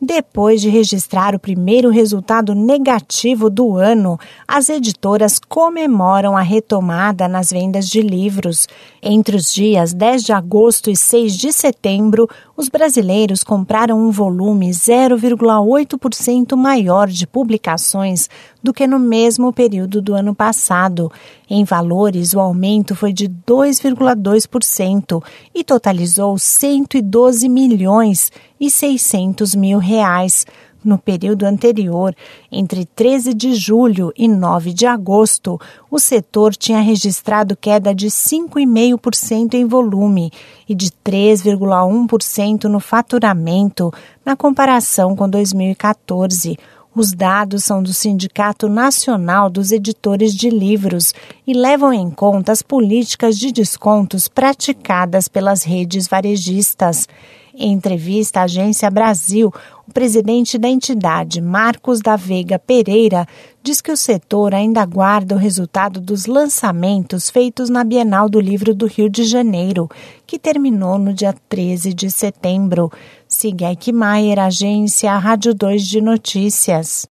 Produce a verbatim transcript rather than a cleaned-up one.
Depois de registrar o primeiro resultado negativo do ano, as editoras comemoram a retomada nas vendas de livros. Entre os dias dez de agosto e seis de setembro, os brasileiros compraram um volume zero vírgula oito por cento maior de publicações do que no mesmo período do ano passado. Em valores, o aumento foi de dois vírgula dois por cento e totalizou cento e doze milhões e seiscentos mil reais. No período anterior, entre treze de julho e nove de agosto, o setor tinha registrado queda de cinco vírgula cinco por cento em volume e de três vírgula um por cento no faturamento, na comparação com dois mil e quatorze. Os dados são do Sindicato Nacional dos Editores de Livros e levam em conta as políticas de descontos praticadas pelas redes varejistas. Em entrevista à Agência Brasil, o presidente da entidade, Marcos da Veiga Pereira, diz que o setor ainda aguarda o resultado dos lançamentos feitos na Bienal do Livro do Rio de Janeiro, que terminou no dia treze de setembro. Siga Eichmeier, Agência Rádio dois de Notícias.